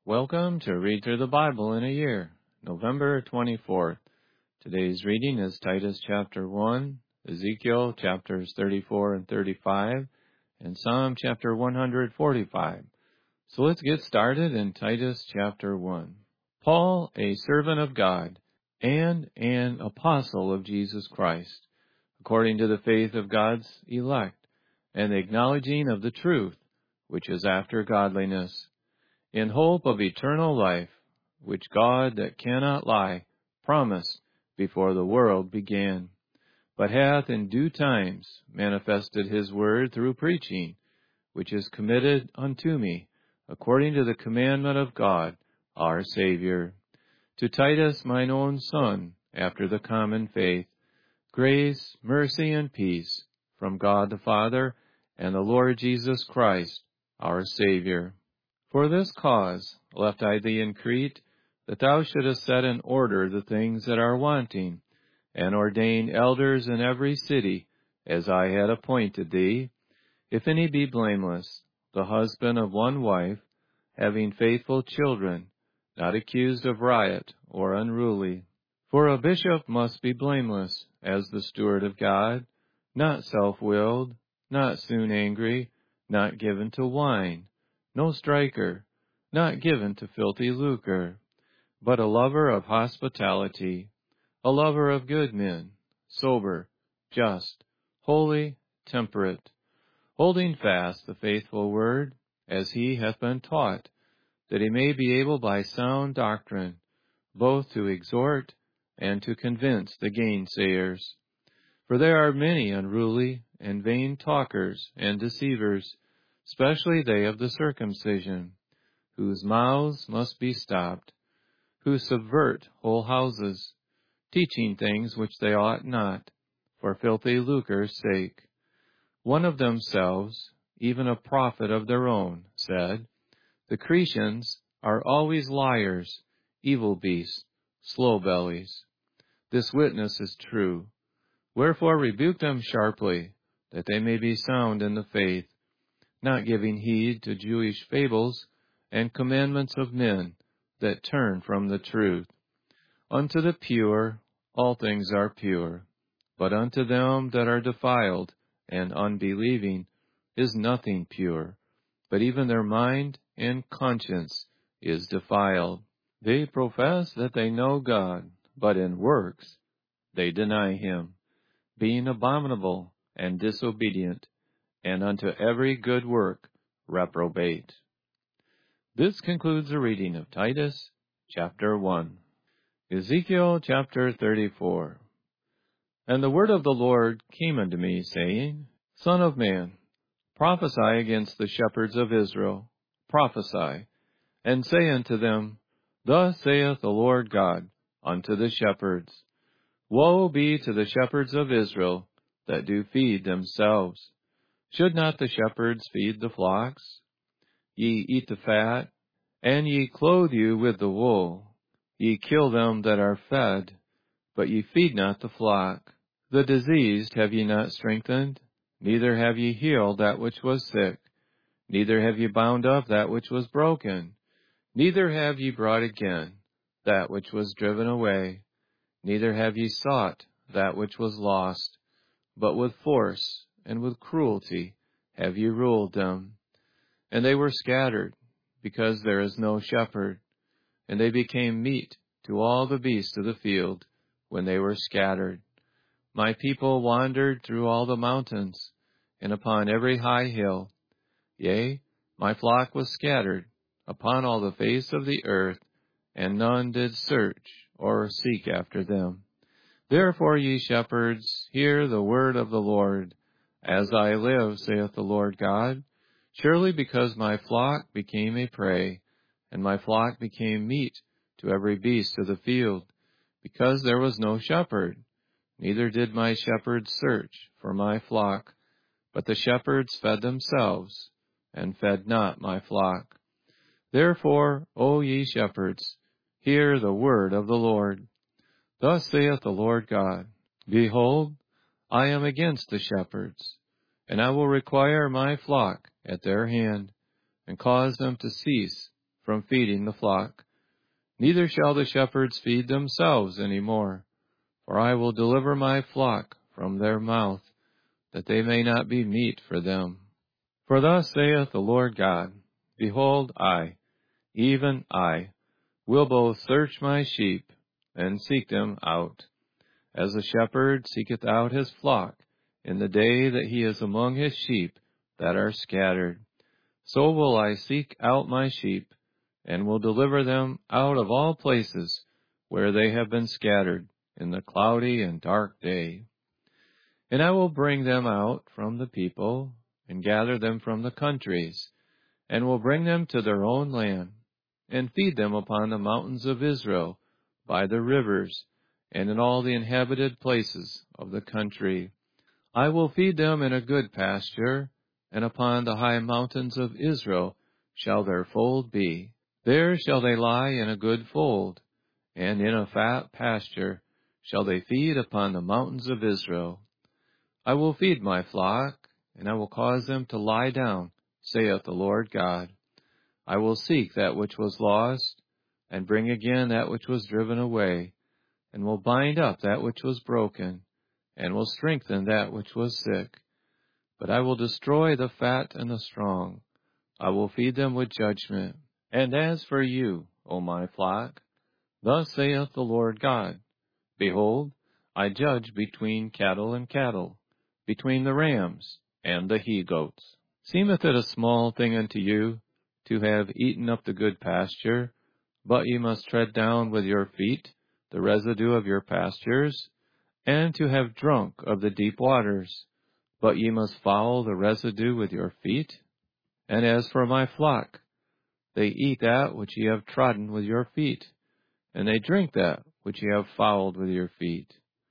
Welcome to Read Through the Bible in a Year, November 24th. Today's reading is Titus chapter 1, Ezekiel chapters 34 and 35, and Psalm chapter 145. So let's get started in Titus chapter 1. Paul, a servant of God, and an apostle of Jesus Christ, according to the faith of God's elect, and the acknowledging of the truth, which is after godliness, in hope of eternal life, which God that cannot lie promised before the world began, but hath in due times manifested his word through preaching, which is committed unto me, according to the commandment of God our Savior. To Titus, mine own son, after the common faith, grace, mercy, and peace from God the Father and the Lord Jesus Christ our Savior. For this cause left I thee in Crete, that thou shouldest set in order the things that are wanting, and ordain elders in every city, as I had appointed thee, if any be blameless, the husband of one wife, having faithful children, not accused of riot or unruly. For a bishop must be blameless, as the steward of God, not self-willed, not soon angry, not given to wine, no striker, not given to filthy lucre, but a lover of hospitality, a lover of good men, sober, just, holy, temperate, holding fast the faithful word, as he hath been taught, that he may be able by sound doctrine both to exhort and to convince the gainsayers. For there are many unruly and vain talkers and deceivers, especially they of the circumcision, whose mouths must be stopped, who subvert whole houses, teaching things which they ought not, for filthy lucre's sake. One of themselves, even a prophet of their own, said, The Cretians are always liars, evil beasts, slow bellies. This witness is true. Wherefore rebuke them sharply, that they may be sound in the faith, not giving heed to Jewish fables and commandments of men that turn from the truth. Unto the pure all things are pure, but unto them that are defiled and unbelieving is nothing pure, but even their mind and conscience is defiled. They profess that they know God, but in works they deny him, being abominable and disobedient, and unto every good work reprobate. This concludes the reading of Titus chapter 1. Ezekiel chapter 34. And the word of the Lord came unto me, saying, Son of man, prophesy against the shepherds of Israel, prophesy, and say unto them, Thus saith the Lord God unto the shepherds, Woe be to the shepherds of Israel that do feed themselves. Should not the shepherds feed the flocks? Ye eat the fat, and ye clothe you with the wool. Ye kill them that are fed, but ye feed not the flock. The diseased have ye not strengthened, neither have ye healed that which was sick, neither have ye bound up that which was broken, neither have ye brought again that which was driven away, neither have ye sought that which was lost, but with force and with cruelty have ye ruled them. And they were scattered, because there is no shepherd, and they became meat to all the beasts of the field when they were scattered. My people wandered through all the mountains, and upon every high hill. Yea, my flock was scattered upon all the face of the earth, and none did search or seek after them. Therefore, ye shepherds, hear the word of the Lord. As I live, saith the Lord God, surely because my flock became a prey, and my flock became meat to every beast of the field, because there was no shepherd, neither did my shepherds search for my flock, but the shepherds fed themselves, and fed not my flock. Therefore, O ye shepherds, hear the word of the Lord. Thus saith the Lord God, Behold, I am against the shepherds, and I will require my flock at their hand, and cause them to cease from feeding the flock. Neither shall the shepherds feed themselves any more, for I will deliver my flock from their mouth, that they may not be meat for them. For thus saith the Lord God, Behold, I, even I, will both search my sheep, and seek them out, as a shepherd seeketh out his flock in the day that he is among his sheep that are scattered. So will I seek out my sheep, and will deliver them out of all places where they have been scattered in the cloudy and dark day. And I will bring them out from the people, and gather them from the countries, and will bring them to their own land, and feed them upon the mountains of Israel, by the rivers, and in all the inhabited places of the country. I will feed them in a good pasture, and upon the high mountains of Israel shall their fold be. There shall they lie in a good fold, and in a fat pasture shall they feed upon the mountains of Israel. I will feed my flock, and I will cause them to lie down, saith the Lord God. I will seek that which was lost, and bring again that which was driven away, and will bind up that which was broken, and will strengthen that which was sick. But I will destroy the fat and the strong. I will feed them with judgment. And as for you, O my flock, thus saith the Lord God, Behold, I judge between cattle and cattle, between the rams and the he-goats. Seemeth it a small thing unto you to have eaten up the good pasture, but ye must tread down with your feet the residue of your pastures, and to have drunk of the deep waters, but ye must foul the residue with your feet? And as for my flock, they eat that which ye have trodden with your feet, and they drink that which ye have fouled with your feet.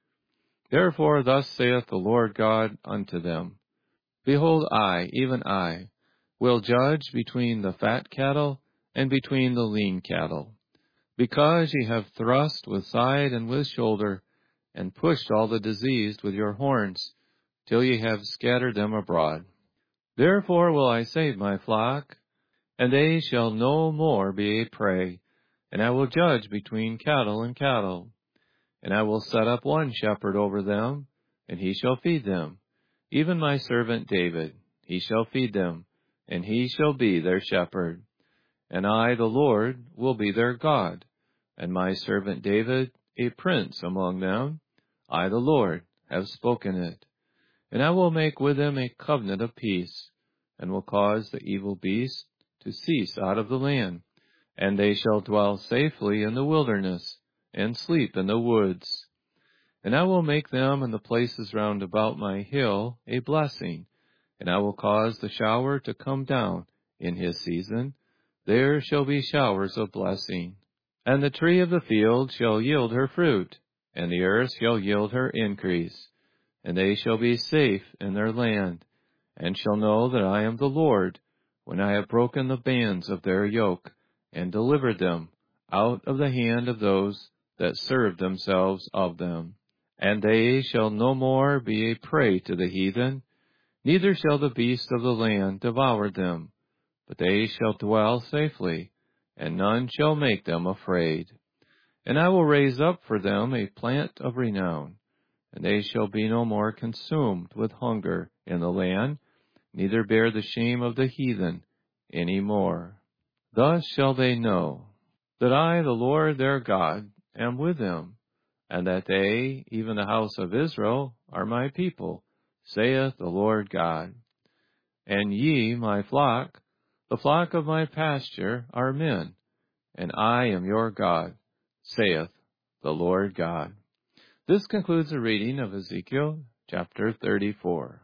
Therefore thus saith the Lord God unto them, Behold, I, even I, will judge between the fat cattle and between the lean cattle, because ye have thrust with side and with shoulder, and pushed all the diseased with your horns, till ye have scattered them abroad. Therefore will I save my flock, and they shall no more be a prey, and I will judge between cattle and cattle. And I will set up one shepherd over them, and he shall feed them, even my servant David. He shall feed them, and he shall be their shepherd. And I, the Lord, will be their God, and my servant David a prince among them. I, the Lord, have spoken it. And I will make with them a covenant of peace, and will cause the evil beast to cease out of the land, and they shall dwell safely in the wilderness, and sleep in the woods. And I will make them in the places round about my hill a blessing, and I will cause the shower to come down in his season. There shall be showers of blessing. And the tree of the field shall yield her fruit, and the earth shall yield her increase. And they shall be safe in their land, and shall know that I am the Lord, when I have broken the bands of their yoke, and delivered them out of the hand of those that serve themselves of them. And they shall no more be a prey to the heathen, neither shall the beasts of the land devour them, but they shall dwell safely, and none shall make them afraid. And I will raise up for them a plant of renown, and they shall be no more consumed with hunger in the land, neither bear the shame of the heathen any more. Thus shall they know that I, the Lord their God, am with them, and that they, even the house of Israel, are my people, saith the Lord God. And ye, my flock, the flock of my pasture, are men, and I am your God, saith the Lord God. This concludes the reading of Ezekiel chapter 34.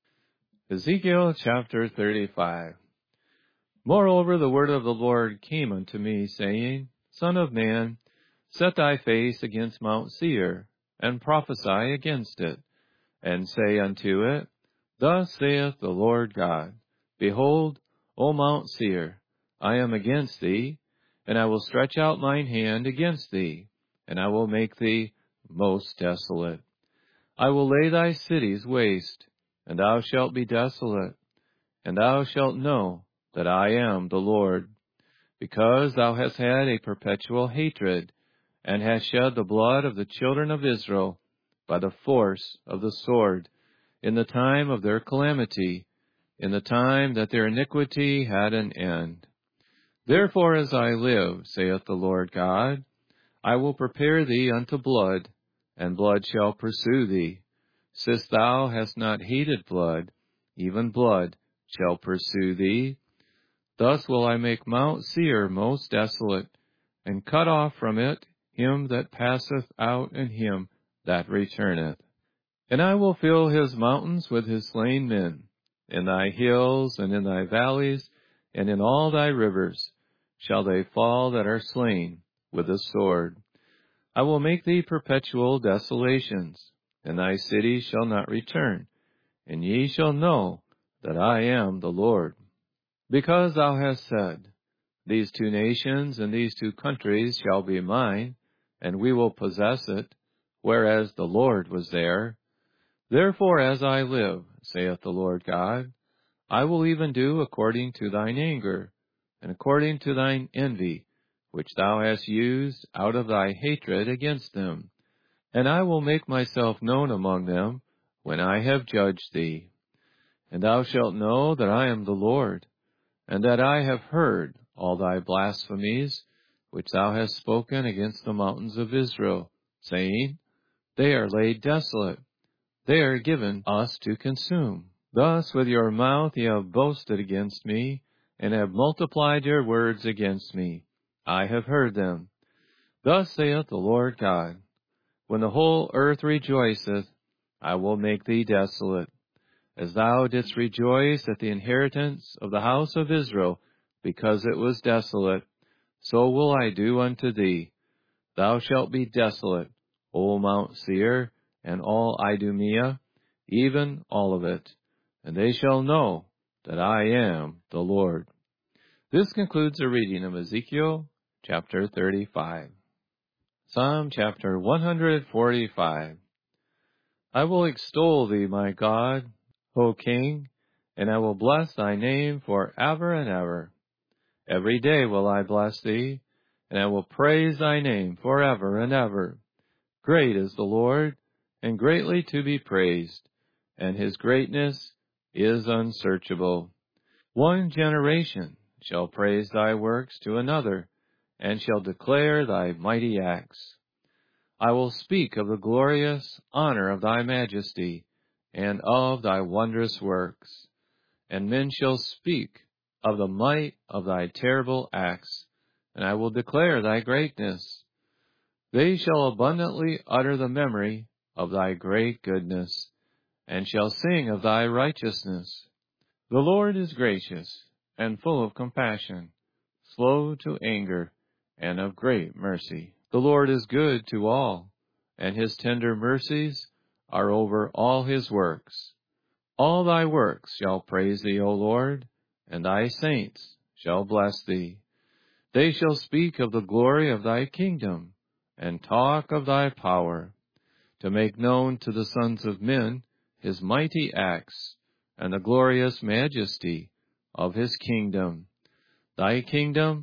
Ezekiel chapter 35. Moreover, the word of the Lord came unto me, saying, Son of man, set thy face against Mount Seir, and prophesy against it, and say unto it, Thus saith the Lord God, Behold, O Mount Seir, I am against thee, and I will stretch out mine hand against thee, and I will make thee most desolate. I will lay thy cities waste, and thou shalt be desolate, and thou shalt know that I am the Lord. because thou hast had a perpetual hatred, and hast shed the blood of the children of Israel by the force of the sword, in the time of their calamity, in the time that their iniquity had an end. Therefore, as I live, saith the Lord God, I will prepare thee unto blood, and blood shall pursue thee. Since thou hast not hated blood, even blood shall pursue thee. Thus will I make Mount Seir most desolate, and cut off from it him that passeth out and him that returneth. And I will fill his mountains with his slain men, in thy hills and in thy valleys, and in all thy rivers shall they fall that are slain with the sword. I will make thee perpetual desolations, and thy city shall not return, and ye shall know that I am the Lord. Because thou hast said, These two nations and these two countries shall be mine, and we will possess it, whereas the Lord was there. Therefore, as I live, saith the Lord God, I will even do according to thine anger, and according to thine envy, which thou hast used out of thy hatred against them. And I will make myself known among them when I have judged thee. And thou shalt know that I am the Lord, and that I have heard all thy blasphemies, which thou hast spoken against the mountains of Israel, saying, They are laid desolate, they are given us to consume. Thus with your mouth ye have boasted against me, and have multiplied your words against me. I have heard them. Thus saith the Lord God, When the whole earth rejoiceth, I will make thee desolate. As thou didst rejoice at the inheritance of the house of Israel, because it was desolate, so will I do unto thee. Thou shalt be desolate, O Mount Seir, and all Idumea, even all of it, and they shall know that I am the Lord. This concludes the reading of Ezekiel chapter 35. Psalm chapter 145. I will extol thee, my God, O King, and I will bless thy name for ever and ever. Every day will I bless thee, and I will praise thy name for ever and ever. Great is the Lord, and greatly to be praised, and his greatness is unsearchable. One generation shall praise thy works to another, and shall declare thy mighty acts. I will speak of the glorious honor of thy majesty, and of thy wondrous works. And men shall speak of the might of thy terrible acts, and I will declare thy greatness. They shall abundantly utter the memory of thy great goodness, and shall sing of thy righteousness. The Lord is gracious, and full of compassion, slow to anger, and of great mercy. The Lord is good to all, and his tender mercies are over all his works. All thy works shall praise thee, O Lord, and thy saints shall bless thee. They shall speak of the glory of thy kingdom, and talk of thy power, to make known to the sons of men his mighty acts, and the glorious majesty of his kingdom. Thy kingdom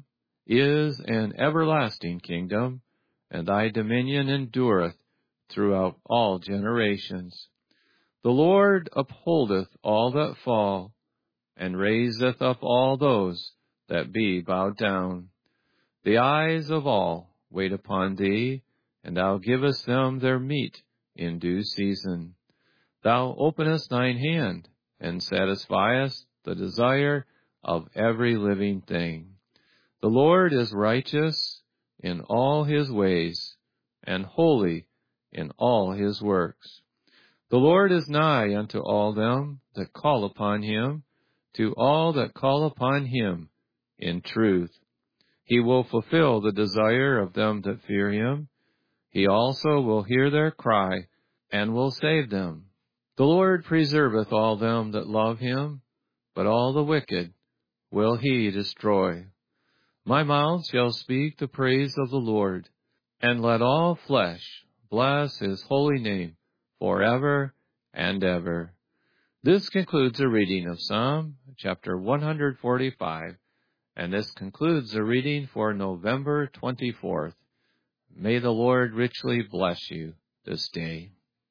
is an everlasting kingdom, and thy dominion endureth throughout all generations. The Lord upholdeth all that fall, and raiseth up all those that be bowed down. The eyes of all wait upon thee, and thou givest them their meat in due season. Thou openest thine hand, and satisfiest the desire of every living thing. The Lord is righteous in all his ways, and holy in all his works. The Lord is nigh unto all them that call upon him, to all that call upon him in truth. He will fulfill the desire of them that fear him. He also will hear their cry, and will save them. The Lord preserveth all them that love him, but all the wicked will he destroy. My mouth shall speak the praise of the Lord, and let all flesh bless his holy name forever and ever. This concludes the reading of Psalm chapter 145, And this concludes the reading for November 24th. May the Lord richly bless you this day.